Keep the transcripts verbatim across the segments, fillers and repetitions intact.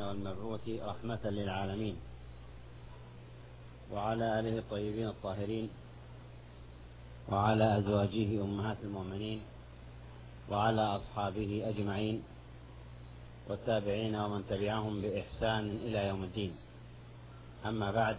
والمبعوث رحمة للعالمين، وعلى آله الطيبين الطاهرين، وعلى أزواجه أمهات المؤمنين، وعلى أصحابه أجمعين، والتابعين ومن تبعهم بإحسان إلى يوم الدين. أما بعد،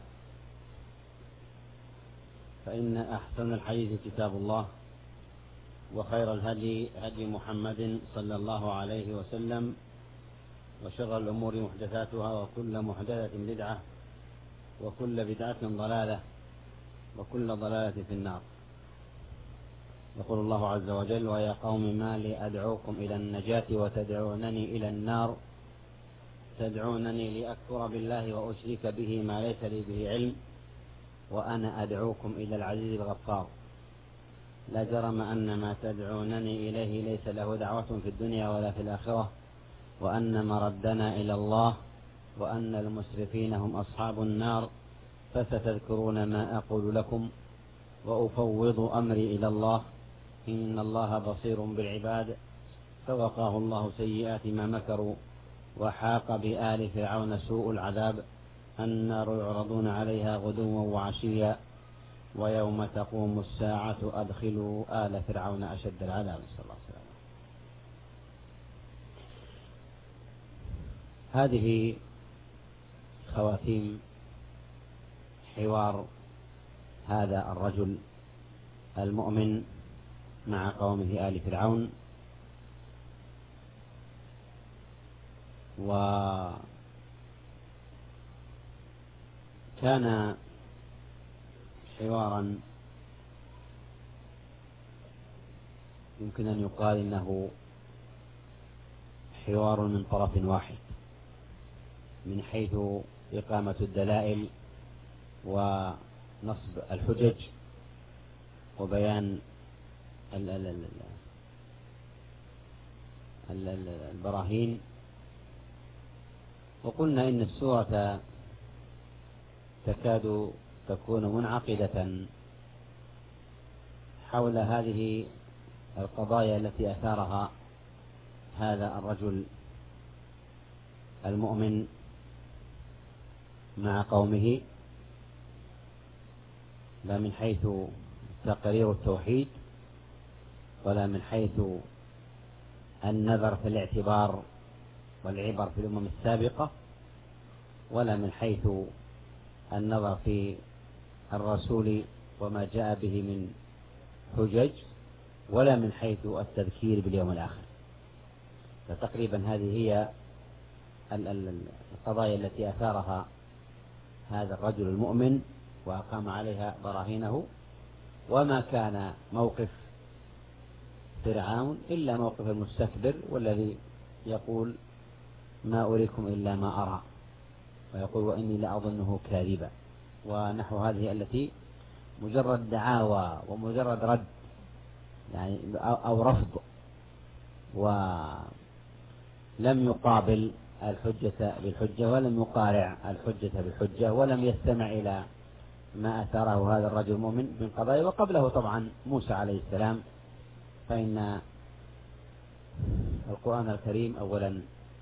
فإن أحسن الحديث كتاب الله، وخير الهدي هدي محمد صلى الله عليه وسلم، وشر الأمور محدثاتها، وكل محدثة بدعة، وكل بدعة ضلالة، وكل ضلالة في النار. يقول الله عز وجل: ويا قوم ما لي أدعوكم إلى النجاة وتدعونني إلى النار، تدعونني لأكفر بالله وأشرك به ما ليس لي به علم، وأنا أدعوكم إلى العزيز الغفار. لا جرم أن ما تدعونني إليه ليس له دعوة في الدنيا ولا في الآخرة، وأن مردنا إلى الله، وأن المسرفين هم أصحاب النار. فستذكرون ما أقول لكم، وأفوض أمري إلى الله، إن الله بصير بالعباد. فوقاه الله سيئات ما مكروا، وحاق بآل فرعون سوء العذاب. النار يعرضون عليها غدوا وعشيا، ويوم تقوم الساعة أدخلوا آل فرعون أشد العذاب. صلى الله عليه وسلم. هذه خواتيم حوار هذا الرجل المؤمن مع قومه آل فرعون، وكان حوارا يمكن أن يقال إنه حوار من طرف واحد، من حيث إقامة الدلائل ونصب الحجج وبيان البراهين. وقلنا إن السورة تكاد تكون منعقدة حول هذه القضايا التي أثارها هذا الرجل المؤمن مع قومه، لا من حيث تقرير التوحيد، ولا من حيث النظر في الاعتبار والعبر في الأمم السابقة، ولا من حيث النظر في الرسول وما جاء به من حجج، ولا من حيث التذكير باليوم الآخر. فتقريبا هذه هي القضايا التي أثارها هذا الرجل المؤمن وأقام عليها براهينه. وما كان موقف فرعون إلا موقف المستكبر، والذي يقول ما أريكم إلا ما أرى، ويقول وإني لأظنه كاذبا، ونحو هذه التي مجرد دعاوى ومجرد رد يعني أو رفض، ولم يقابل الحجة بالحجة، ولم يقارع الحجة بالحجة، ولم يستمع إلى ما أثاره هذا الرجل المؤمن من قضايا. وقبله طبعا موسى عليه السلام، فإن القرآن الكريم أولا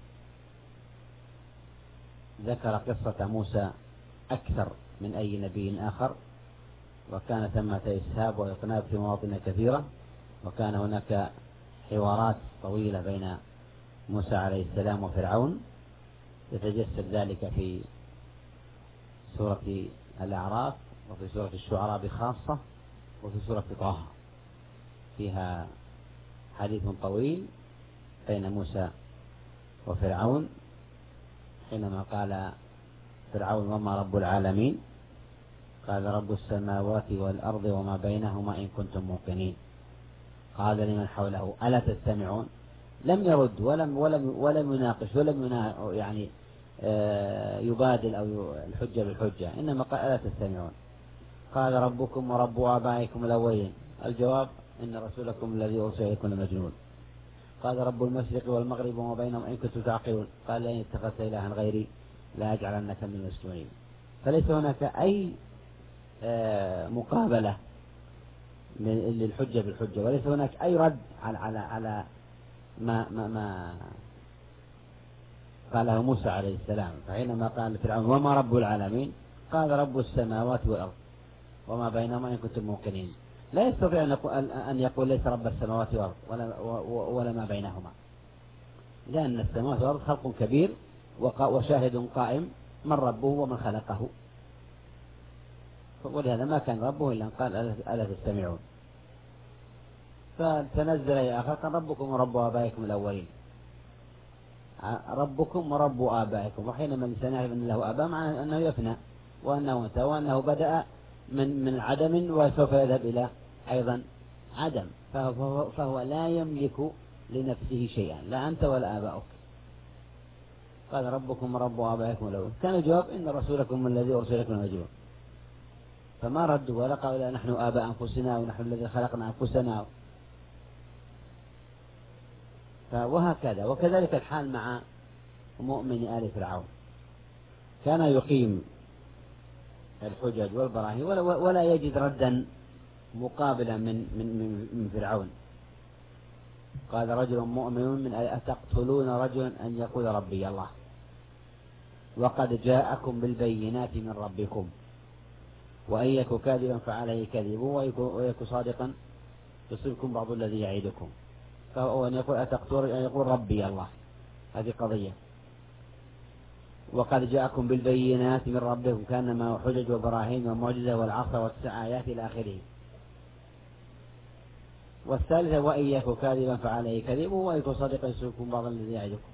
ذكر قصة موسى أكثر من أي نبي آخر، وكان ثمة إسهاب وإقناب في مواطن كثيرة، وكان هناك حوارات طويلة بين موسى عليه السلام وفرعون، يتجسد ذلك في سورة الأعراف، وفي سورة الشعراء بخاصة، وفي سورة طه فيها حديث طويل بين موسى وفرعون، حينما قال فرعون وما رب العالمين؟ قال رب السماوات والأرض وما بينهما إن كنتم موقنين. قال لمن حوله ألا تستمعون؟ لم يرد ولم ولم ولم يناقش ولم يعني يبادل أو الحجة بالحجة، إنما قال ألا تستمعون؟ قال ربكم ورب آبائكم الأولين. الجواب إن رسولكم الذي أرسل إليكم لمجنون. قال رب المشرق والمغرب وما بينهم إن كنتم تعقلون. قال لئن اتخذت إلها غيري لا أجعلنك من المسجونين. فليس هناك أي مقابلة للحجة بالحجة، وليس هناك أي رد على على على ما ما ما قاله موسى عليه السلام. فحينما قال فرعون وما رب العالمين قال رب السماوات والأرض وما بينهما إن كنتم موقنين. لا يستطيع أن يقول ليس رب السماوات والأرض ولا, ولا ما بينهما، لأن السماوات والأرض خلق كبير وشاهد قائم من ربه ومن خلقه، ولهذا ما كان ربه إلا أن قال ألا تستمعون. فتنزل يا آخر قال ربكم ورب آبائكم الأولين، ربكم ورب آبائكم. وحينما الإنسان يعرف أن له آباء معناه أنه يفنى وأنه انتهى وأنه بدأ من من عدم وسوف يذهب إلى أيضا عدم، فهو, فهو لا يملك لنفسه شيئا، لا أنت ولا آباؤك. قال ربكم ورب آبائكم الأولين. كان الجواب إن رسولكم الذي أرسلكم مجنون. فما ردوا ولا قالوا نحن آباء أنفسنا ونحن الذين خلقنا أنفسنا. وهكذا وكذلك الحال مع مؤمن آل فرعون، كان يقيم الحجج والبراهين ولا, ولا يجد ردا مقابلا من, من, من فرعون. قال رجل مؤمن من أتقتلون رجلا أن يقول ربي الله وقد جاءكم بالبينات من ربكم وأن يك كاذبا فعليه كذبه ويك صادقا يصيبكم بعض الذي يعيدكم. فهو أن يقول أتقتلون أن يقول ربي الله، هذه قضية. وقد جاءكم بالبينات من ربكم كان ما حجج وبراهين ومعجزة والعصا والتسع آيات إلى آخره. والثالثة وإن يك كاذبا فعليه كذبه ويك صادقا يصيبكم بعض الذي يعدكم.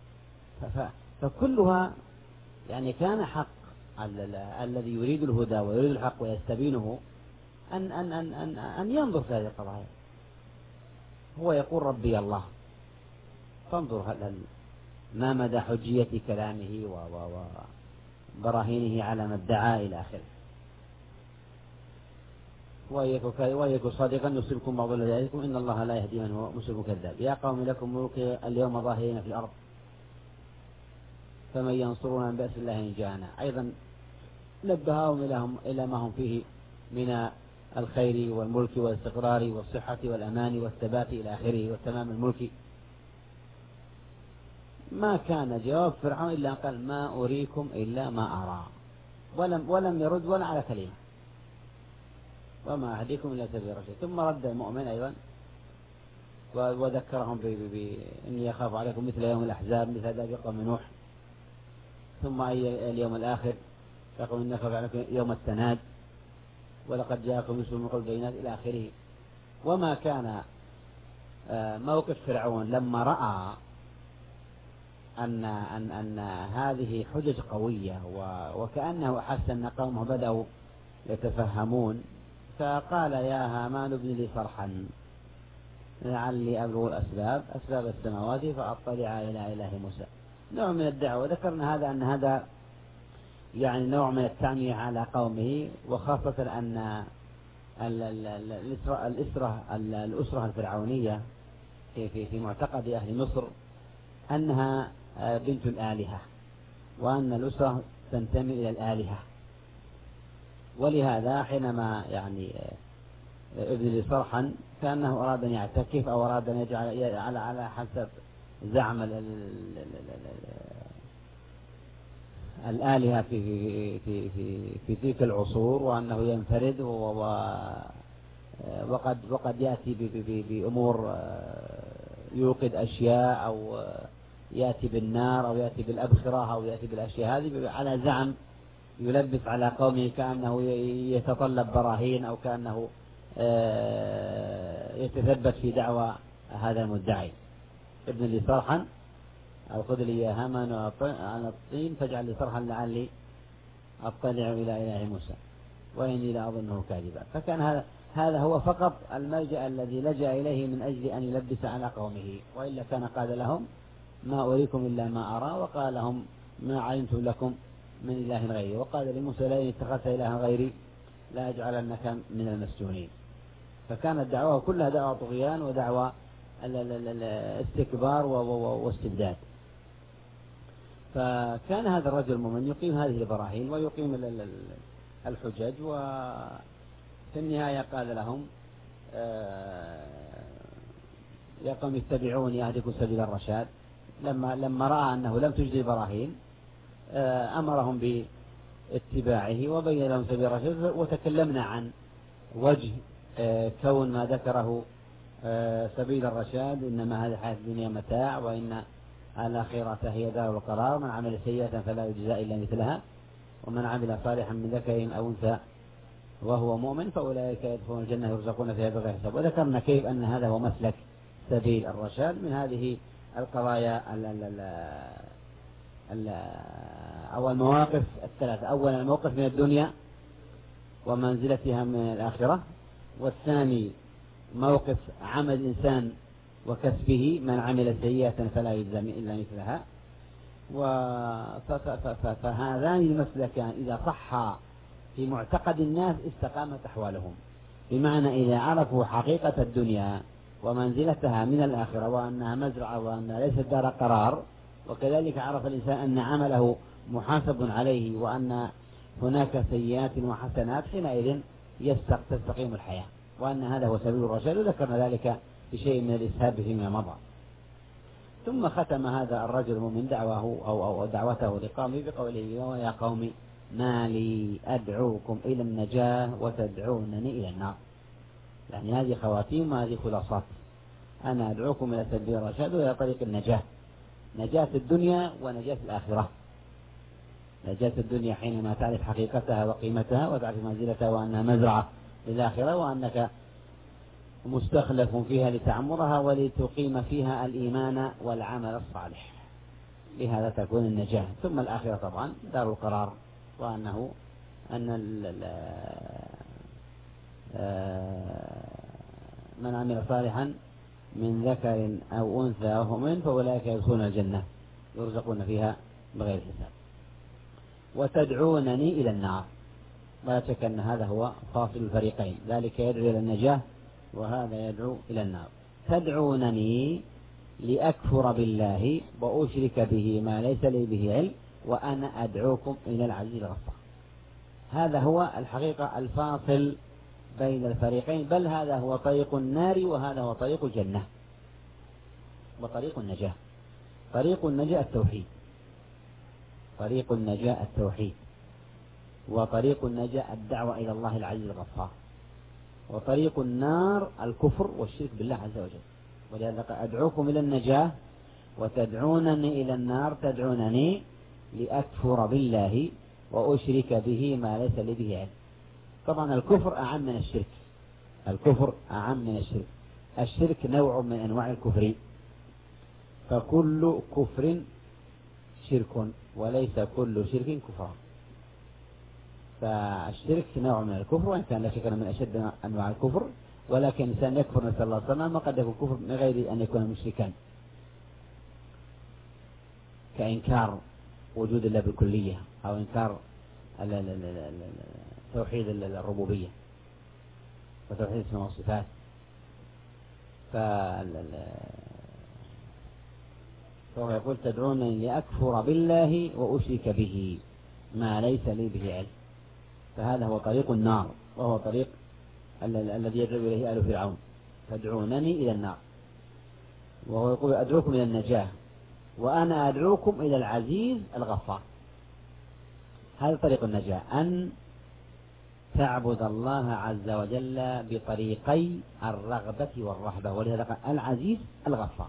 فكلها يعني كان حق الذي يريد الهدى ويريد الحق ويستبينه أن أن أن أن, أن ينظر في هذه القضايا. هو يقول ربي الله، فانظر هل ما مدى حجية كلامه وبراهينه على ما ادعى إلى آخره. ويك صادقا يصيبكم بعض الذي يعدكم إن الله لا يهدي من هو مسرف كذاب. يا قوم لكم ملك اليوم ظاهرين في الأرض فمن ينصرنا من بأس الله إن جاءنا. أيضا نبههم إلى ما هم فيه من الخير والملك والاستقرار والصحة والأمان والثبات إلى آخره وتمام الملك. ما كان جواب فرعون إلا أن قال ما أريكم إلا ما أرى، ولم, ولم يرد ولا على كلمة وما أهديكم إلا سبيل الرشاد. ثم رد المؤمن أيضا وذكرهم بإني أخاف عليكم مثل يوم الأحزاب مثل داب قوم نوح، ثم أي اليوم الآخر يقول إني أخاف عليكم يوم التناد ولقد جاءكم رسل من قبل البينات إلى آخره. وما كان موقف فرعون لما رأى أن أن أن هذه حجج قوية وكأنه أحس أن قومه بدأوا يتفهمون، فقال يا هامان ابن لي صرحا لعلي أبلغ الأسباب أسباب السماوات فأطلع إلى إله موسى. نوع من الدعوة. ذكرنا هذا أن هذا يعني نوع من التعمية على قومه، وخاصة أن الأسرة الأسرة الأسرة الفرعونية في في في معتقد أهل مصر أنها بنت الآلهة، وأن الأسرة تنتمي إلى الآلهة. ولهذا حينما يعني ابن لي صرحا كأنه أراد أن يعتكف أو أراد أن يجعل على على حسب زعم الآلهة في في في في تلك العصور، وأنه ينفرد وقد وقد يأتي بأمور يوقد أشياء أو يأتي بالنار أو يأتي بالأبخرة أو يأتي بالأشياء هذه على زعم يلبس على قومه كأنه يتطلب براهين أو كأنه يتثبت في دعوى هذا المدعي. ابن لي صرحا أو خذ لي يا هامان على الطين فاجعل لي صرحا لعلي أطلع إلى إله موسى وإني لا أظنه كاذبا. فكان هذا هذا هو فقط الملجأ الذي لجأ إليه من أجل أن يلبس على قومه، وإلا كان قال لهم ما أريكم إلا ما أرى، وقال لهم ما علمت لكم من إله غيري، وقال لموسى لئن اتخذت إلها غيري لا أجعلنك من المسجونين. فكانت دعوة كلها دعوة طغيان ودعوة استكبار واستبداد. فكان هذا الرجل المؤمن يقيم هذه البراهين ويقيم الحجج، وفي النهاية قال لهم يا قوم اتبعوني أهدكم سبيل الرشاد. لما لما رأى أنه لم تجد البراهين أمرهم باتباعه وبين لهم سبيل الرشاد. وتكلمنا عن وجه كون ما ذكره سبيل الرشاد، إنما هذه الحياة الدنيا متاع وإن الآخرة هي دار القرار، من عمل سيئة فلا يجزى إلا مثلها ومن عمل صالحا من ذكر أو أنثى وهو مؤمن فأولئك يدخلون الجنة يرزقون فيها بغير حساب. وذكرنا كيف أن هذا هو مسلك سبيل الرشاد من هذه القضايا ال ال ال ال أو المواقف الثلاثة. أولا الموقف من الدنيا ومنزلتها من الآخرة، والثاني موقف عمل الإنسان وكسبه، من عمل سيئة فلا يجزى إلا مثلها. فهذان المسلكان إذا صحا في معتقد الناس استقامت أحوالهم، بمعنى إذا عرفوا حقيقة الدنيا ومنزلتها من الآخرة وأنها مزرعة وأنها ليست دار قرار، وكذلك عرف الإنسان أن عمله محاسب عليه وأن هناك سيئات وحسنات، حينئذ تستقيم الحياة، وأن هذا هو سبيل الرشاد. وذكرنا ذلك بشيء من الإسهاب فيما مضى. ثم ختم هذا الرجل المؤمن دعوه أو, أو دعوته لقومه بقوله: يا قوم ما لي أدعوكم إلى النجاة وتدعونني إلى النار. يعني هذه خواتيم وهذه خلاصات. أنا أدعوكم إلى سبيل الرشاد وإلى طريق النجاة، نجاة الدنيا ونجاة الآخرة. نجاة الدنيا حينما تعرف حقيقتها وقيمتها وتعرف منزلتها وأنها مزرعة للآخرة، وأنك مستخلف فيها لتعمرها ولتقيم فيها الإيمان والعمل الصالح، بهذا تكون النجاة. ثم الآخرة طبعا دار القرار، وأنه أن من عمل صالحا من ذكر أو أنثى وهو مؤمن فأولئك يدخلون الجنة يرزقون فيها بغير حساب. وتدعونني إلى النار، ولا شك أن هذا هو فاصل الفريقين، ذلك يدعو إلى النجاة وهذا يدعو إلى النار. تدعونني لأكفر بالله وأشرك به ما ليس لي به علم وأنا أدعوكم إلى العزيز الغفار. هذا هو الحقيقة الفاصل بين الفريقين، بل هذا هو طريق النار وهذا هو طريق الجنة وطريق النجاة. طريق النجاة التوحيد، طريق النجاة التوحيد وطريق النجاة الدعوة إلى الله العزيز الغفار. وطريق النار الكفر والشرك بالله عز وجل. ولهذا أدعوكم إلى النجاة وتدعونني إلى النار. تدعونني لأكفر بالله وأشرك به ما ليس لي به علم. طبعا الكفر أعم من الشرك، الكفر أعم من الشرك. الشرك نوع من أنواع الكفر، فكل كفر شرك وليس كل شرك كفر. فالشرك نوع من الكفر، وإن كان لا شك من أشد أنواع الكفر، ولكن الإنسان يكفر نسأل الله السلامة وقد يكون كفر من غير أن يكون مشركا، كإنكار وجود الله بالكلية أو إنكار توحيد الربوبية وتوحيد الأسماء والصفات. فهو يقول تدعونني لأكفر بالله وأشرك به ما ليس لي به علم. فهذا هو طريق النار، وهو طريق الذي يدعو إليه آل فرعون. تدعونني إلى النار، وهو يقول أدعوكم إلى النجاة وأنا أدعوكم إلى العزيز الغفار. هذا طريق النجاة، أن تعبد الله عز وجل بطريقي الرغبة والرهبة. ولهذا قال العزيز الغفار.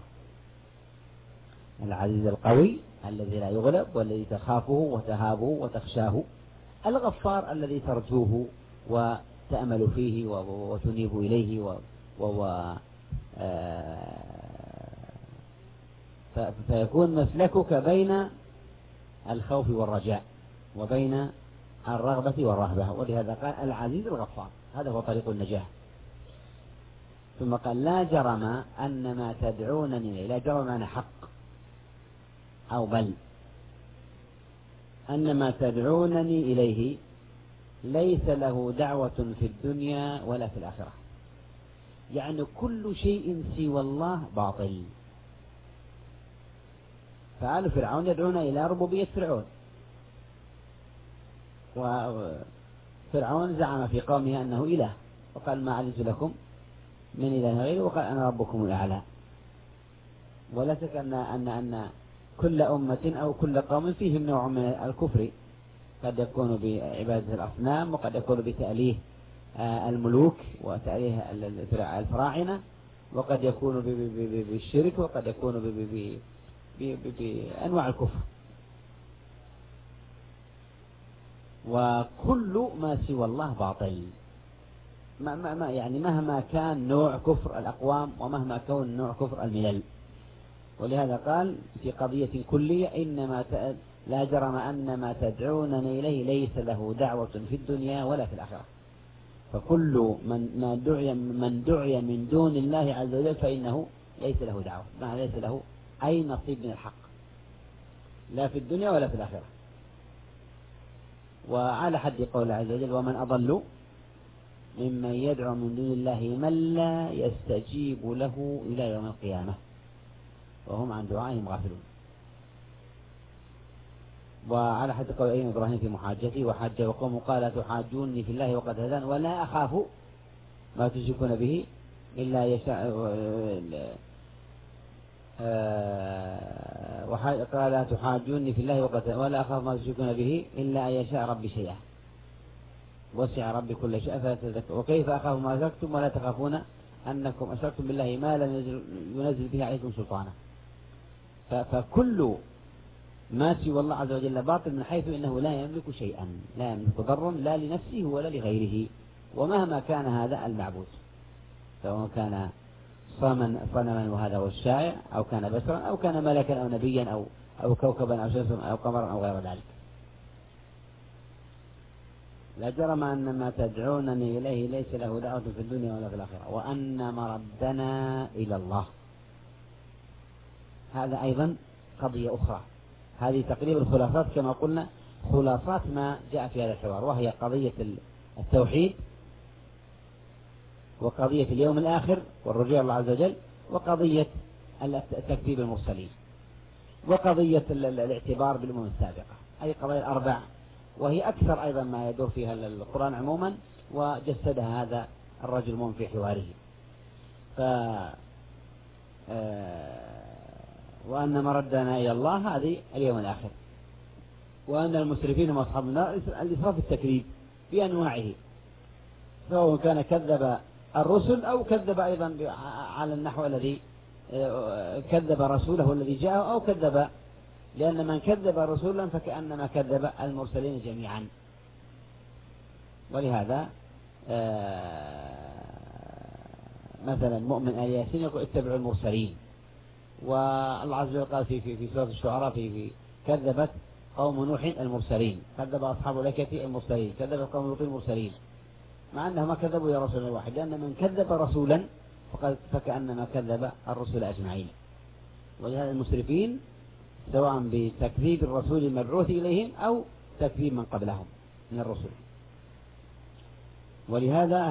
العزيز القوي الذي لا يغلب والذي تخافه وتهابه وتخشاه. الغفار الذي ترجوه وتأمل فيه وتنيب إليه وهو فيكون مسلكك بين الخوف والرجاء وبين الرغبة والرهبة. ولهذا قال العزيز الغفار، هذا هو طريق النجاة. ثم قال لا جرم أن ما تدعونني إليه، لا جرم أنا حق أو بل أن ما تدعونني إليه ليس له دعوة في الدنيا ولا في الآخرة. يعني كل شيء سوى الله باطل. فآل فرعون يدعون إلى ربوبية فرعون، وفرعون زعم في قومه أنه إله وقال ما علمت لكم من إله غيره، وقال أنا ربكم الأعلى. ولا شك أن أن أن كل أمة أو كل قوم فيهم نوع من الكفر، قد يكون بعبادة الأصنام، وقد يكون بتأليه الملوك وتأليه الفراعنة، وقد يكون بالشرك، وقد يكون بأنواع الكفر. وكل ما سوى الله باطل، ما ما يعني مهما كان نوع كفر الأقوام ومهما كان نوع كفر الملل. ولهذا قال في قضية كلية: إنما لا جرم أن ما تدعونني إليه ليس له دعوة في الدنيا ولا في الآخرة. فكل من ما دعي من دعي من دون الله عز وجل فإنه ليس له دعوة، ما ليس له أي نصيب من الحق لا في الدنيا ولا في الآخرة. وعلى حد قول عز وجل: ومن أضل ممن يدعو من دون الله من لا يستجيب له إلى يوم القيامة وهم عن دعائهم غافلون. وعلى حد قول أيوب إبراهيم في محاجته: وحاج وقوم قال تحاجوني في الله وقد هدان ولا أخاف ما تشركون به إلا يشاء. قال تحاجوني في الله وقد ولا أخاف ما تشركون به إلا أن يشاء ربي شيئا وسع ربي كل شيء فلا تذكرون. وكيف أخاف ما أشركتم ولا تخافون أنكم أشركتم بالله ما لم ينزل به عليكم سلطانا. فكل ما سوى الله عز وجل باطل، من حيث إنه لا يملك شيئا، لا يملك ضرا لا لنفسه ولا لغيره، ومهما كان هذا المعبود، سواء كان صنما وهذا هو الشائع، أو كان بشرا، أو كان ملكا أو نبيا، أو أو كوكبا أو شمسا أو قمرا أو غير ذلك. لا جرم أن ما تدعونني إليه ليس له دعوة في الدنيا ولا في الآخرة وأن مردنا إلى الله. هذا أيضا قضية أخرى. هذه تقريبا الخلاصات كما قلنا، خلاصات ما جاء في هذا الحوار، وهي قضية التوحيد، وقضية اليوم الآخر والرجوع الله عز وجل، وقضية تكذيب المرسلين، وقضية الاعتبار بالأمم السابقة. هذه قضايا الأربع، وهي أكثر أيضا ما يدور فيها القرآن عموما، وجسدها هذا الرجل المؤمن في حواره. ف وأن مردنا إلى الله هذه اليوم الآخر، وأن المسرفين هم أصحاب النار، الإسراف التكذيب بأنواعه، سواء كان كذب الرسل أو كذب أيضا على النحو الذي كذب رسوله الذي جاءه، أو كذب، لأن من كذب رسولا فكأنما كذب المرسلين جميعا. ولهذا مثلا مؤمن آل ياسين يقول اتبعوا المرسلين، والله عز وجل قال في في في سورة الشعراء في في كذبت قوم نوح المرسلين، كذب أصحاب الأيكة المرسلين، كذب قوم لوط المرسلين، مع أنهم ما كذبوا يا رسول واحد، لأن من كذب رسولا فقد فكأنما كذب الرسل أجمعين. ولهذا المسرفين سواء بتكذيب الرسول المبعوث إليهم أو تكذيب من قبلهم من الرسل. ولهذا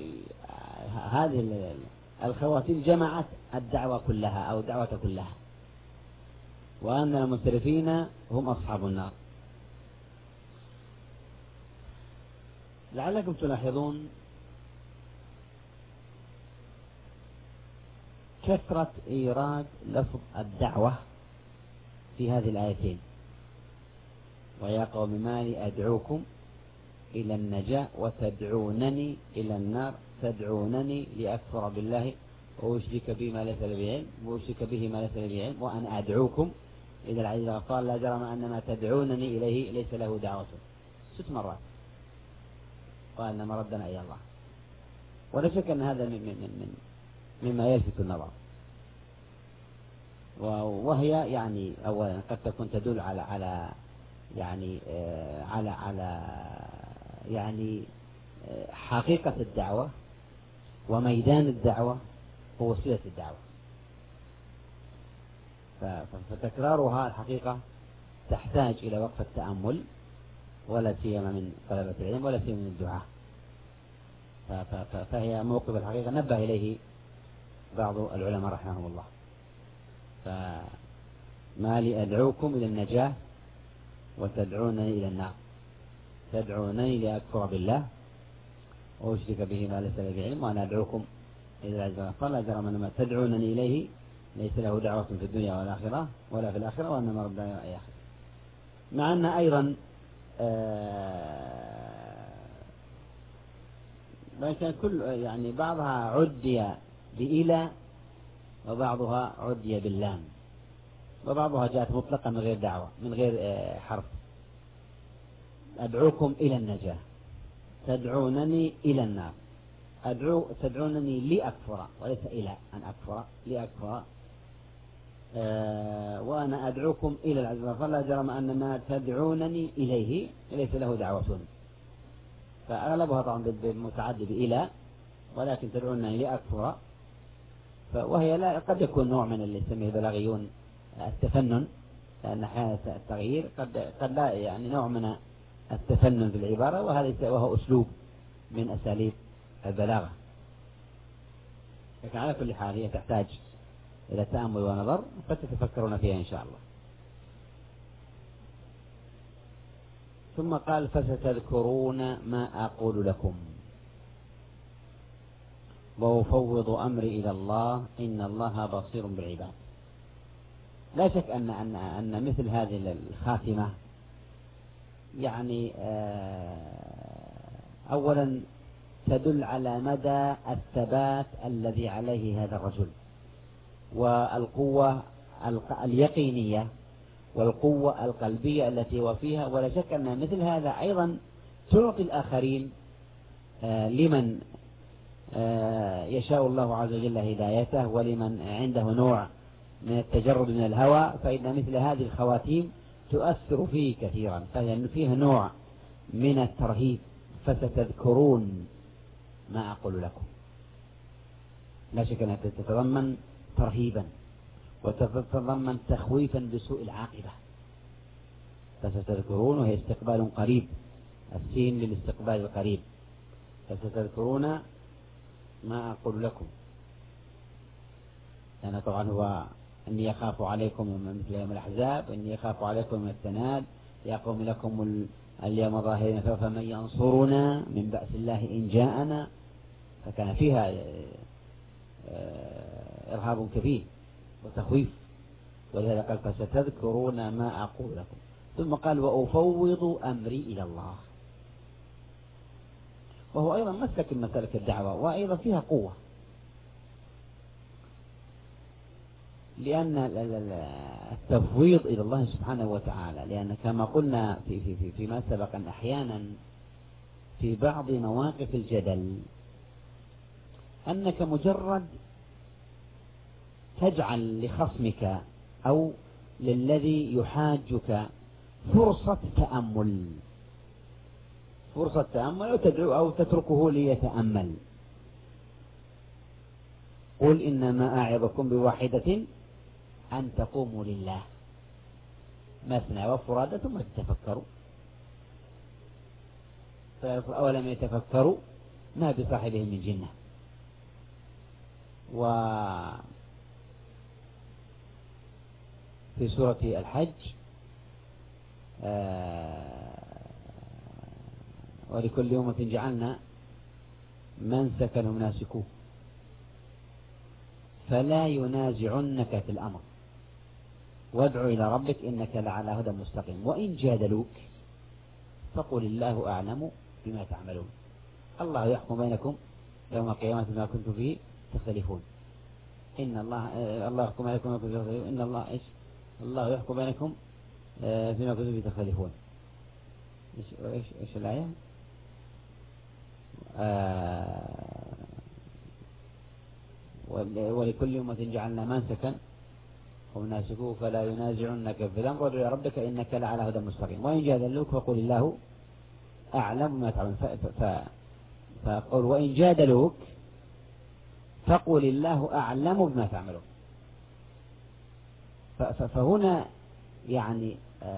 هذه الخواتيم جمعت الدعوة كلها أو الدعوة كلها، وأن المسرفين هم أصحاب النار. لعلكم تلاحظون كثرة إيراد لفظ الدعوة في هذه الآيتين: ويا قوم ما لي أدعوكم إلى النجاة وتدعونني إلى النار تدعونني لأكفر بالله وأشرك به ما ليس لي علم وأشرك به ما ليس لي علم وأنا أدعوكم إلى العزيز الغفار لا جرم أن ما تدعونني إليه ليس له دعوة. ست مرات قال إنما ردنا إلى الله. ولا شك أن هذا من من من مما يلفت النظر، وهي يعني أولا قد تكون تدل على على يعني آه على على يعني آه حقيقة الدعوة وميدان الدعوة ووسيلة الدعوة. فتكرارها الحقيقة تحتاج إلى وقفة تأمل، ولا سيما من طلبة العلم ولا سيما من الدعاء. فهي موقف الحقيقة نبه إليه بعض العلماء رحمهم الله. فما لي أدعوكم إلى النجاة وتدعونني إلى النار تدعونني لأكفر بالله وأشرك به ما ليس لي بعلم وأنا أدعوكم إلى العزيز الغفار لا جرم أن ما تدعونني إليه ليس له دعوة في الدنيا والآخرة ولا في الآخرة، وأنما رب العالمين آخر. مع أن أيضا لكن كل يعني بعضها عدي بإلى وبعضها عدي باللام، وبعضها جاءت مطلقة من غير دعوة من غير حرف. أدعوكم إلى النجاة، تدعونني إلى النار، أدعو تدعونني لأكفر وليس إلى أن أكفر، لأكفر. أه وأنا أدعوكم إلى العزيز، فلا جرم أن ما تدعونني إليه ليس له دعوة، فأغلبها طبعا بالمتعدد إلى، ولكن تدعونني لأكفر، وهي لا قد يكون نوع من اللي يسميه البلاغيون التفنن، لأن أحيانا التغيير قد قد لا يعني نوع من التفنن في العبارة، وهذا وهو أسلوب من أساليب البلاغة. لكن على كل حال هي تحتاج إلى تأمل ونظر، فتتفكرون فيها إن شاء الله. ثم قال فستذكرون ما أقول لكم وأفوض أمري إلى الله إن الله بصير بالعباد. لا شك أن أن أن مثل هذه الخاتمة يعني أولا تدل على مدى الثبات الذي عليه هذا الرجل، والقوة اليقينية والقوة القلبية التي هو فيها. ولا شك أن مثل هذا أيضا تعطي الآخرين لمن يشاء الله عز وجل هدايته، ولمن عنده نوع من التجرد من الهوى، فإن مثل هذه الخواتيم تؤثر فيه كثيرا، فإن فيها نوع من الترهيب. فستذكرون ما أقول لكم، لا شك أنها تتضمن ترهيبا وتتضمن تخويفا بسوء العاقبة. فستذكرون وهي استقبال قريب، السين للاستقبال القريب. فستذكرون ما أقول لكم، لأن طبعا هو إني أخاف عليكم مثل يوم الأحزاب، إني أخاف عليكم من التناد، يا قوم لكم اليوم ظاهرين فمن ينصرنا من بأس الله إن جاءنا، فكان فيها إرهاب كبير وتخويف. ولهذا قال فستذكرون ما أقول لكم. ثم قال وأفوض أمري إلى الله، وهو أيضا مسلك من مسالك الدعوة، وأيضا فيها قوة، لأن التفويض إلى الله سبحانه وتعالى، لأن كما قلنا في في في فيما سبق أن أحيانا في بعض مواقف الجدل أنك مجرد تجعل لخصمك أو للذي يحاجك فرصة تأمل، فرصة تأمل، أو تدعو أو تتركه ليتأمل. قل إنما أعظكم بواحدة أن تقوموا لله مثنى وفرادى ثم تتفكروا، فأولم يتفكروا ما بصاحبهم من جنة. وفي سورة الحج ولكل أمة جعلنا منسكا هم ناسكوه فلا ينازعنك في الأمر وادع إلى ربك إنك لعلى هدى مستقيم وإن جادلوك فقل الله أعلم بما تعملون. الله يحكم بينكم يوم القيامة بما كنتم فيه تختلفون. إن الله الله يحكم بينكم بما كنتم فيه تختلفون. إن الله إيش الله يحكم بينكم فيما كنتم فيه تختلفون. إيش إيش إيش الآية؟ آه ولكل أمة جعلنا منسكا هم ناسكوه فلا ينازعنك في الأمر وادع إلى ربك إنك لعلى هدى مستقيم وإن جادلوك فقل الله أعلم ما تعملون. فقل وإن جادلوك فقل الله أعلم بما تعملون. فهنا يعني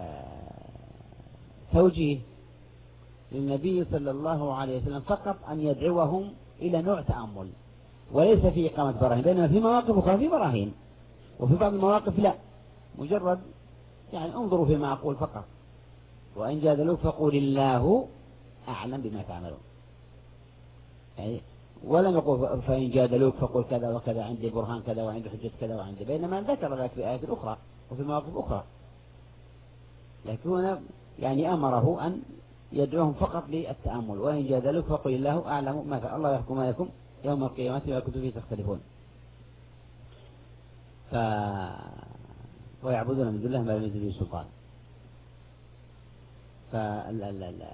توجيه للنبي صلى الله عليه وسلم فقط أن يدعوهم إلى نوع تأمل، وليس في إقامة براهين، بينما في مواقف أخرى في براهين، وفي بعض المواقف لا، مجرد يعني انظروا فيما أقول فقط. وإن جادلوك فقول الله أعلم بما تعملون، يعني ولم يقول فإن جادلوك فقل كذا وكذا عندي برهان كذا وعندي حجة كذا وعندي، بينما ذكر ذلك في آيات أخرى وفي مواقف أخرى. لكن هنا يعني أمره أن يدعوهم فقط للتأمل. وإن جادلوك فقل الله أعلم ما الله يحكم ما لكم يوم القيامة وما كنتم فيه تختلفون. ف... ويعبدون من دون الله ما لم ينزل به سلطان. فلا لا لا.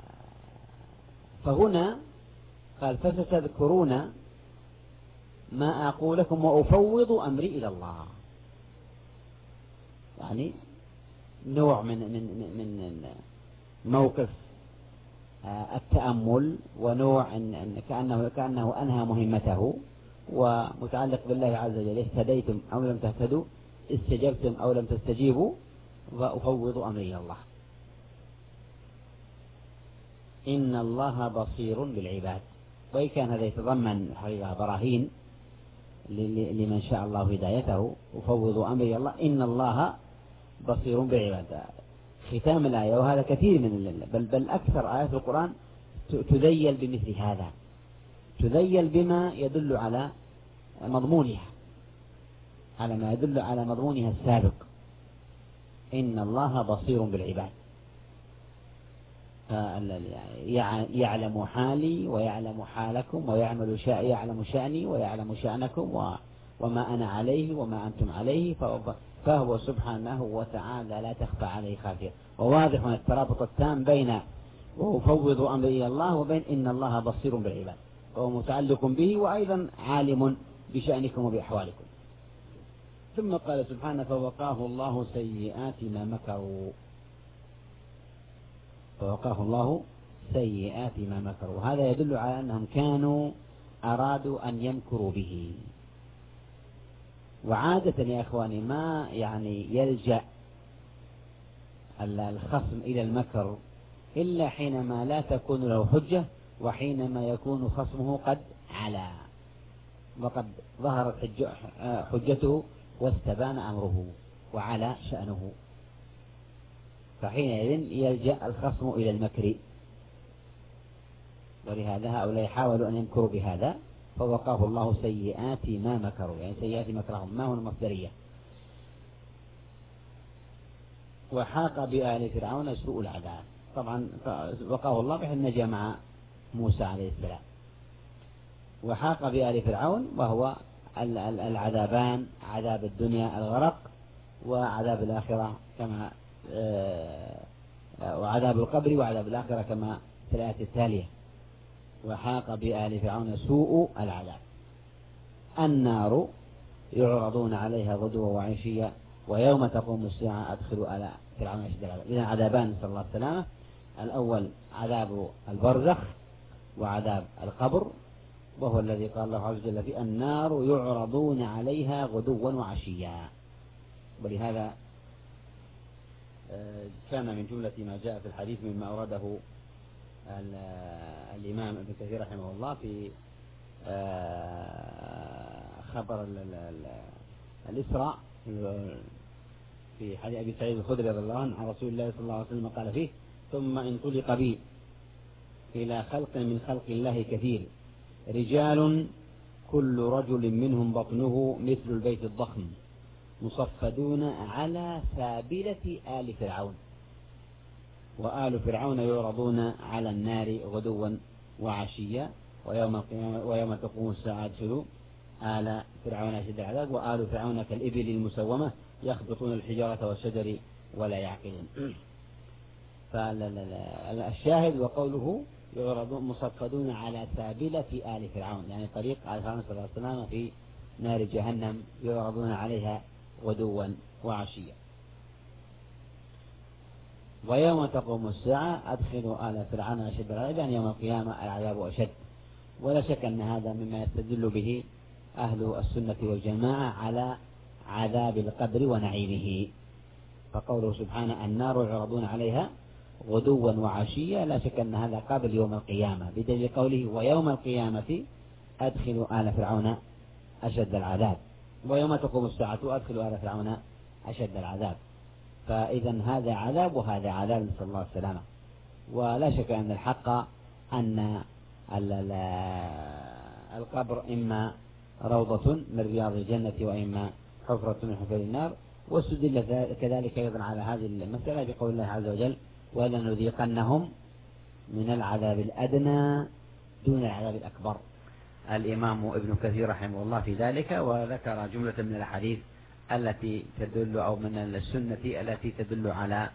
فهنا قال فستذكرون ما أقول لكم وأفوض أمري إلى الله. يعني نوع من من من موقف التأمل، ونوع إن كأنه كأنه أنهى مهمته ومتعلق بالله عز وجل. اهتديتم أو لم تهتدوا، استجبتم أو لم تستجيبوا، وأفوض أمري إلى الله. إن الله بصير بالعباد. وإن كان هذا يتضمن حقيقة براهين لمن شاء الله هدايته. أفوض أمري إلى الله إن الله بصير بالعباد. ختام الآية، وهذا كثير من بل بل أكثر آيات القرآن تذيل بمثل هذا، تذيل بما يدل على مضمونها، على ما يدل على مضمونها السابق. إن الله بصير بالعباد، يعلم حالي ويعلم حالكم ويعمل شأ يعلم شأني ويعلم شأنكم وما أنا عليه وما أنتم عليه، فهو سبحانه وتعالى لا تخفى عليه خافية. وواضح الترابط التام بين وأفوض أمري إلى الله وبين إن الله بصير بالعباد، وهو متعلق به وأيضا عالم بشأنكم وبأحوالكم. ثم قال سبحانه فوقاه الله سيئات ما مكروا. فوقاه الله سيئات ما مكروا، هذا يدل على أنهم كانوا أرادوا أن يمكروا به. وعادة يا أخواني ما يعني يلجأ الخصم إلى المكر إلا حينما لا تكون له حجة، وحينما يكون خصمه قد علا وقد ظهرت حجته واستبان أمره وعلى شأنه، فحينئذ يلجأ الخصم إلى المكر. ولهذا هؤلاء يحاولوا أن يمكروا بهذا. فوقاه الله سيئات ما مكروا، يعني سيئات مكرهم، ما هو المصدرية. وحاق بآل فرعون سوء العذاب. طبعا وقاه الله بحيث نجا مع موسى عليه السلام. وحاق بآل فرعون وهو العذابان، عذاب الدنيا الغرق، وعذاب الآخرة كما وعذاب القبر وعذاب الآخرة كما في الآية التالية. وحاق بآل فرعون سوء العذاب. النار يعرضون عليها غدوا وعشيا ويوم تقوم الساعة أدخلوا آل فرعون أشد العذاب. إذن عذابان نسأل الله السلامة. الأول عذاب البرزخ وعذاب القبر، وهو الذي قال الله عز وجل فيه النار يعرضون عليها غدوا وعشيا. ولهذا كان من جملة ما جاء في الحديث مما أورده الإمام ابن كثير رحمه الله في خبر الإسراء في حديث أبي سعيد الخدري رضي الله عنه عن رسول الله صلى الله عليه وسلم قال فيه ثم انطلق بي إلى خلق من خلق الله كثير رجال كل رجل منهم بطنه مثل البيت الضخم مصفدون على سابلة آل فرعون، وآل فرعون يعرضون على النار غدوا وعشيا ويوم القيامة ويوم تقوم الساعة أدخلوا آل فرعون أشد العذاب وآل فرعون كالإبل المسومة يخبطون الحجارة والشجر ولا يعقلون. فالشاهد وقوله يعرضون مصفدون على سابلة آل فرعون، يعني طريق آل فرعون صلى الله عليه وسلم في نار جهنم يعرضون عليها غدوا وعشيا. ويوم تقوم الساعة أدخلوا آل فرعون أشد العذاب، يعني يوم القيامة العذاب أشد. ولا شك أن هذا مما يستدل به أهل السنة والجماعة على عذاب القبر ونعيمه. فقوله سبحانه النار يعرضون عليها غدوا وعشيا، لا شك أن هذا قبل يوم القيامة، بدليل قوله ويوم القيامة أدخلوا آل فرعون أشد العذاب، ويوم تقوم الساعة أدخلوا آل فرعون أشد العذاب. فإذا هذا عذاب وهذا عذاب، نسأل الله السلامة. ولا شك أن الحق أن القبر إما روضة من رياض الجنة وإما حفرة من حفر النار. واستدل كذلك أيضا على هذه المسألة بقول الله عز وجل: ولنذيقنهم من العذاب الأدنى دون العذاب الأكبر. الإمام ابن كثير رحمه الله في ذلك، وذكر جملة من الحديث التي تدل أو من السنة التي تدل على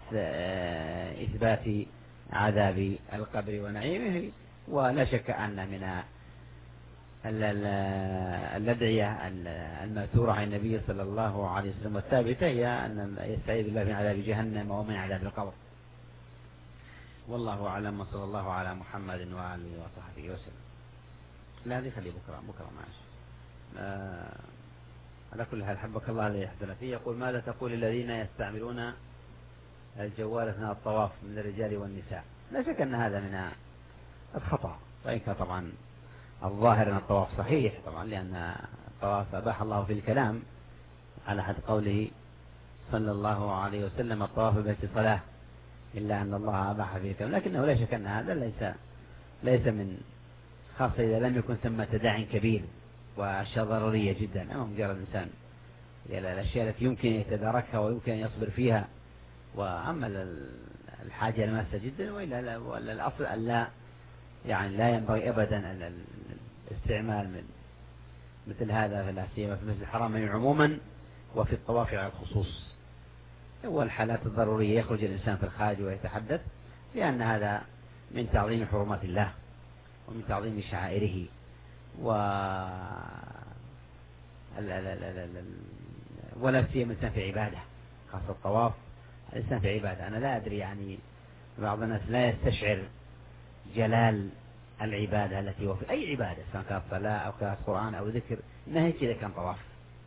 إثبات عذاب القبر ونعيمه. ولا شك أن من الأدعية المأثورة عن النبي صلى الله عليه وسلم والثابتة هي أن يستعيذ بالله من عذاب جهنم ومن عذاب القبر. والله أعلم، وصلى الله على محمد وآله وصحبه وسلم. لا هذه خلي بكرة بكرة معش. آه على كل حال حبك الله الذي يحسن فيه. يقول: ماذا تقول الذين يستعملون الجوال أثناء الطواف من الرجال والنساء؟ لا شك أن هذا من الخطأ، وإن كان طبعا الظاهر أن الطواف صحيح طبعا، لأن الطواف أباح الله في الكلام على حد قوله صلى الله عليه وسلم: الطواف بيت صلاة إلا أن الله أباح فيه الكلام. لكنه لا شك أن هذا ليس ليس من خاصة إذا لم يكن ثم تداعي كبير وأشياء ضرورية جدا. أما مجرد الإنسان الأشياء التي يمكن أن يتداركها ويمكن أن يصبر فيها، وأما الحاجة الماسة جدا، وإلا الأصل أن لا يعني لا ينبغي أبدا الاستعمال من مثل هذا في الأسيمة في مثل الحرمين عموما، وفي الطواف على الخصوص. والحالات الضرورية يخرج الإنسان في الخارج ويتحدث، لأن هذا من تعظيم حرمات الله ومن تعظيم شعائره. و ولا سيما الإنسان في عبادة، خاصة الطواف الإنسان في عبادة. أنا لا أدري يعني بعض الناس لا يستشعر جلال العبادة التي هو في أي عبادة، سواء كانت صلاة أو كانت قرآن أو ذكر، إنها هيك إذا كان طواف.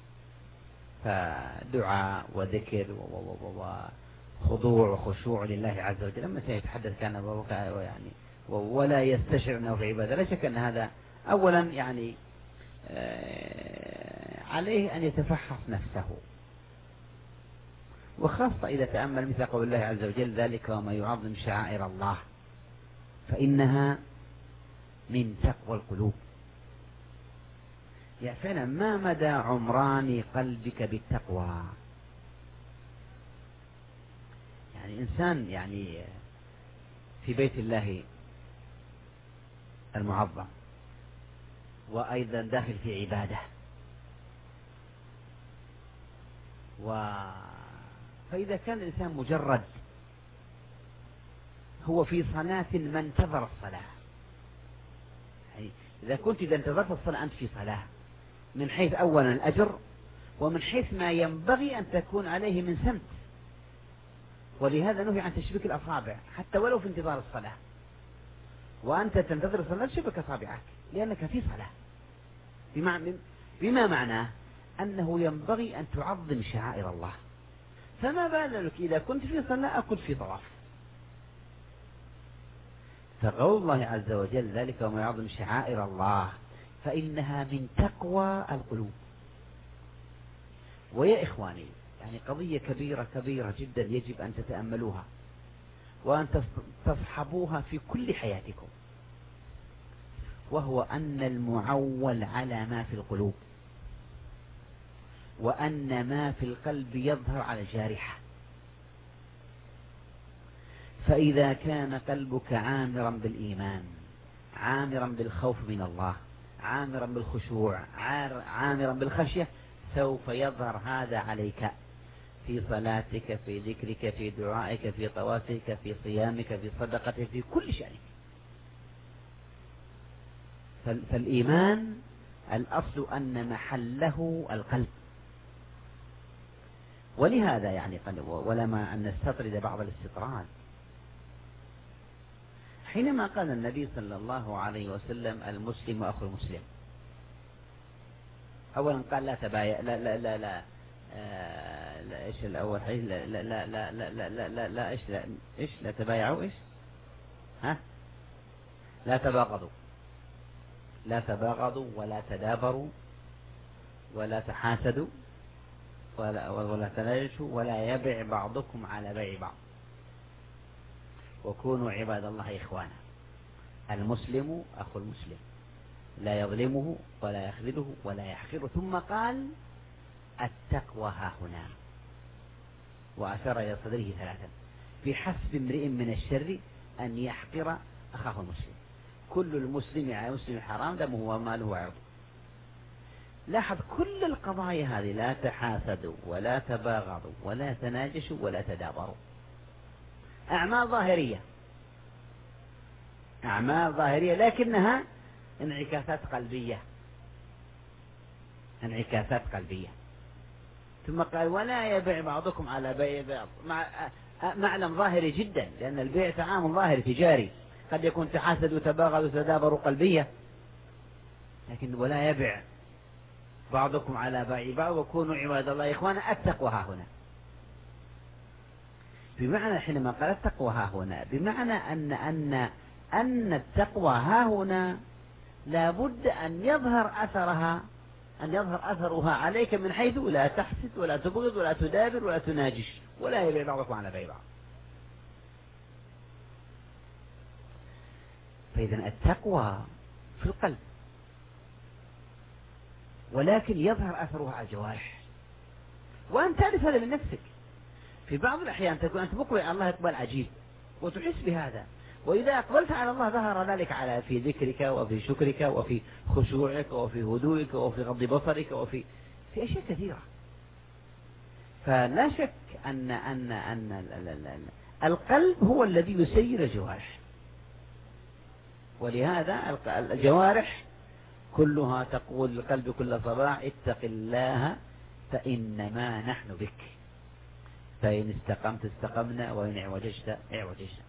فدعاء وذكر وخضوع وخشوع لله عز وجل. لما سيتحدث كان يعني ولا يستشعر أنه في عبادة، لا شك أن هذا أولا يعني عليه أن يتفحص نفسه، وخاصة إذا تأمل مثل قول الله عز وجل: ذلك وما يعظم شعائر الله فإنها من تقوى القلوب. يعني فعلا ما مدى عمران قلبك بالتقوى؟ يعني إنسان يعني في بيت الله المعظم وأيضا داخل في عبادة، و فإذا كان الإنسان مجرد هو في صلاة ما انتظر الصلاة، يعني إذا كنت إذا انتظرت الصلاة أنت في صلاة، من حيث أولا الأجر، ومن حيث ما ينبغي أن تكون عليه من سمت. ولهذا نهي عن تشبيك الأصابع حتى ولو في انتظار الصلاة، وأنت تنتظر الصلاة تشبك أصابعك لأنك في صلاة، بمعنى بما معناه أنه ينبغي أن تعظم شعائر الله. فما بالك إذا كنت في صلاة أو كنت في طواف؟ فقول الله عز وجل: ذلك وما يعظم شعائر الله فإنها من تقوى القلوب. ويا إخواني يعني قضية كبيرة كبيرة جدا يجب أن تتأملوها وأن تصحبوها في كل حياتكم، وهو أن المعول على ما في القلوب، وأن ما في القلب يظهر على الجارحة. فإذا كان قلبك عامرا بالإيمان، عامرا بالخوف من الله، عامرا بالخشوع، عامرا بالخشية، سوف يظهر هذا عليك في صلاتك، في ذكرك، في دعائك، في طوافك، في صيامك، في صدقتك، في كل شيء. فالإيمان الأصل أن محله القلب. ولهذا يعني ولما أن نستطرد بعض الاستطراد حينما قال النبي صلى الله عليه وسلم: المسلم أخو المسلم. أولا قال: لا تبايع، لا لا لا لا آه لا إيش الأول حديث لا لا لا لا لا لا لا لا لا إيش لا إيش لا تبايعوا إيش ها لا تباغضوا، لا تباغضوا ولا تدابروا ولا تحاسدوا ولا ولا تناجشوا ولا يبع بعضكم على بيع بعض، وكونوا عباد الله إخوانا. المسلم أخو المسلم. لا يظلمه ولا يخذله ولا يحقره. ثم قال التقوى ها هنا، وأشار إلى صدره ثلاثا: في حسب امرئ من الشر أن يحقر أخاه المسلم، كل المسلم على مسلم حرام دمه وماله وعرضه. لاحظ كل القضايا هذه: لا تحاسدوا ولا تباغضوا ولا تناجشوا ولا تدابروا. أعمال ظاهرية، أعمال ظاهرية لكنها انعكاسات قلبية، انعكاسات قلبية. ثم قال: ولا يبيع بعضكم على بيع بعض، مع معلم ظاهري جدا، لأن البيع تعامل ظاهري تجاري، قد يكون تحاسد وتباغض وتدابر قلبية، لكن ولا يبيع بعضكم على بيع بعض وكونوا عباد الله إخوانا. التقوى ها هنا، بمعنى حينما قال التقوى ها هنا بمعنى أن أن أن التقوى ها هنا لابد أن يظهر أثرها، أن يظهر أثرها عليك من حيث لا تحسد ولا تبغض ولا تدابر ولا تناجش ولا يبيع بعضكم على بيع بعض. فإذا التقوى في القلب، ولكن يظهر أثرها على الجوارح، وأن تعرف هذا من نفسك. في بعض الأحيان تكون أنت مقبل على الله إقبال عجيب وتحس بهذا، وإذا أقبلت على الله ظهر ذلك على في ذكرك وفي شكرك وفي خشوعك وفي هدوءك وفي غض بصرك وفي في أشياء كثيرة. فلا شك أن أن أن القلب هو الذي يسير الجوارح، ولهذا الجوارح كلها تقول للقلب كل صباح: اتق الله فإنما نحن بك، فإن استقمت استقمنا وإن اعوججت اعوججنا.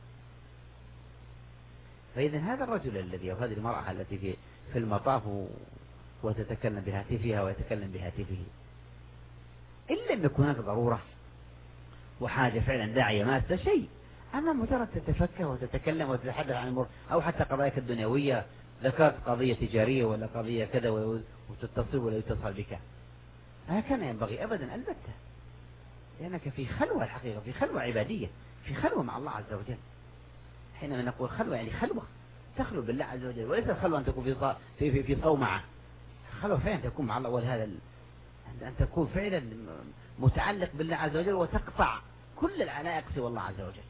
فإذا هذا الرجل الذي أو هذه المرأة التي في في المطاف وتتكلم بهاتفها ويتكلم بهاتفه، إن لم يكن هناك ضرورة وحاجة فعلا داعية ماسة شيء، أما مجرد تتفكر وتتكلم وتتحدث عن الأمور أو حتى قضاياك الدنيوية، ذكرت قضية تجارية ولا قضية كذا وتتصل ولا يتصل بك، ما كان ينبغي أبدا البتة، لأنك في خلوة الحقيقة، في خلوة عبادية، في خلوة مع الله عز وجل. حينما نقول خلوة يعني خلوة تخلو بالله عز وجل، وليس الخلوة أن تكون في في في, في صومعة. خلوة فعلا تكون مع الله، ولهذا أن تكون فعلا متعلق بالله عز وجل وتقطع كل العلائق سوى الله عز وجل.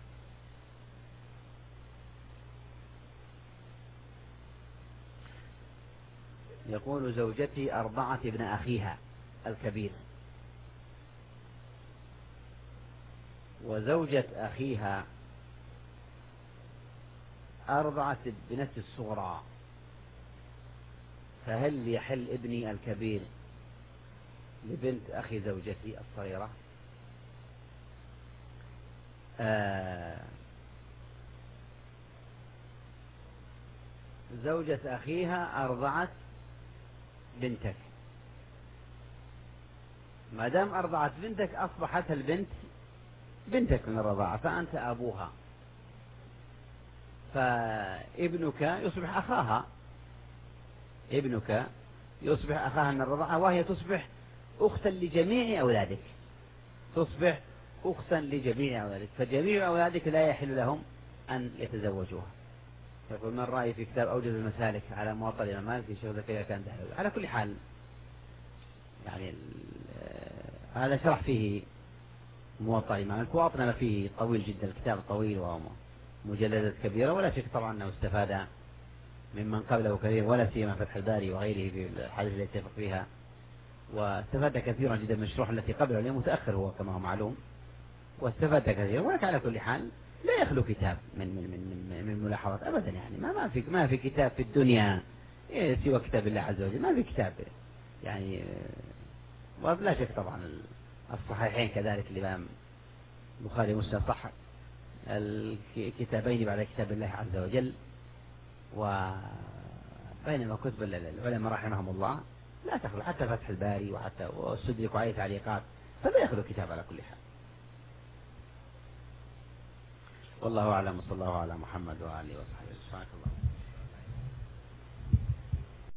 يقول: زوجتي أرضعت ابن أخيها الكبير، وزوجة أخيها أرضعت ابنتي الصغرى، فهل يحل ابني الكبير لبنت أخي زوجتي الصغيرة؟ آه زوجة أخيها أرضعت بنتك، ما دام أرضعت بنتك أصبحت البنت بنتك من الرضاعة، فأنت أبوها، فابنك يصبح أخاها، ابنك يصبح أخاها من الرضاعة، وهي تصبح أختا لجميع أولادك، تصبح أختا لجميع أولادك، فجميع أولادك لا يحل لهم أن يتزوجوها. يقول: من رأي في كتاب أوجز المسالك على موطأ الإمام مالك في شيخ زكريا كان دهلوي. على كل حال يعني هذا شرح فيه موطأ الإمام مالك، وأطنب فيه طويل جدا، الكتاب طويل ومجلدات كبيرة، ولا شك طبعا أنه استفاد ممن قبله كثير، ولا سيما فتح الباري وغيره في الحديث التي يتفق فيها، واستفاد كثيرا جدا من الشروح التي قبله، لأنه متأخر هو كما هو معلوم، واستفاد كثيرا. ولكن على كل حال لا يخلو كتاب من من من من ملاحظات أبدا، يعني ما ما في ما في كتاب في الدنيا سوى كتاب الله عز وجل، ما في كتاب يعني. ولا شك طبعا الصحيحين كذلك، الإمام البخاري ومسلم صح الكتابين بعد كتاب الله عز وجل، وبينما كتب العلماء رحمهم الله لا تخلو، حتى فتح الباري وحتى والسدرك وعليه تعليقات، فلا يخلو كتاب على كل حال. والله أعلم، وصلى الله على محمد وآله وصحبه. سبحانك اللهم.